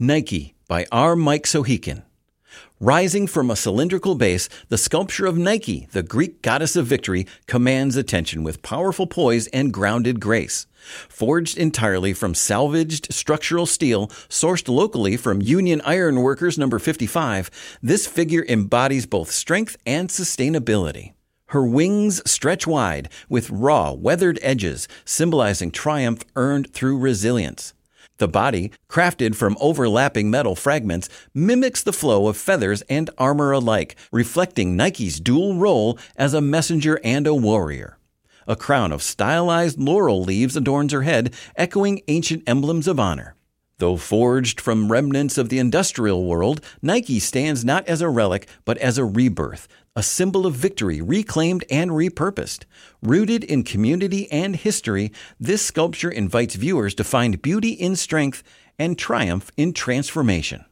Nike by R. Mike Sohikin. Rising from a cylindrical base, the sculpture of Nike, the Greek goddess of victory, commands attention with powerful poise and grounded grace. Forged entirely from salvaged structural steel, sourced locally from Union Iron Workers No. 55, this figure embodies both strength and sustainability. Her wings stretch wide, with raw, weathered edges, symbolizing triumph earned through resilience. The body, crafted from overlapping metal fragments, mimics the flow of feathers and armor alike, reflecting Nike's dual role as a messenger and a warrior. A crown of stylized laurel leaves adorns her head, echoing ancient emblems of honor. Though forged from remnants of the industrial world, Nike stands not as a relic, but as a rebirth, a symbol of victory reclaimed and repurposed. Rooted in community and history, this sculpture invites viewers to find beauty in strength and triumph in transformation.